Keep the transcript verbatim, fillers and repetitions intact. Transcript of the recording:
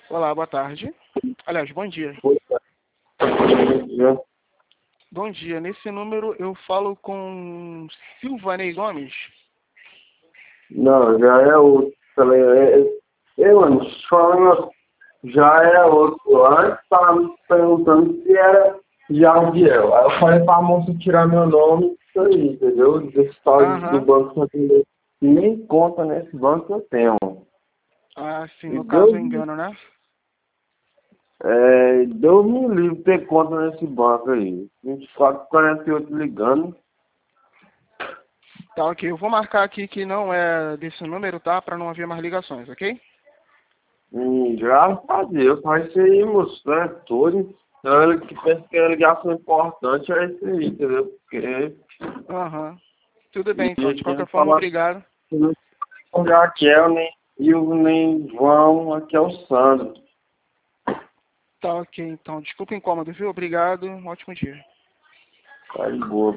Olá, boa tarde. Aliás, bom dia. Bom dia. Bom dia. Nesse número eu falo com Silvanei Gomes. Não, já é outro. Falei, é, é, eu, mano, só já é outro. Antes estava me perguntando se era Jardiel. Aí eu falei pra moça tirar meu nome, isso aí, entendeu? Desse tal do Aham. banco que eu nem conta nesse banco eu tenho. Ah, sim, E no caso eu Deus, engano, né? é, Deus me livre ter conta nesse banco aí. vinte e quatro, quarenta e oito ligando. Tá, ok. Eu vou marcar aqui que não é desse número, tá? Pra não haver mais ligações, ok? Hum, graças a Deus, mas isso aí, moço, né? Tudo. Então, que pensa que a ligação importante é isso aí, entendeu? Porque Aham. Tudo e bem, então. De aqui qualquer não forma, fala obrigado. com o Raquel, nem eu, nem João, aqui é o Sandro. Tá, ok. Então, desculpa o incômodo, viu? Obrigado. Um ótimo dia. Tá de boa.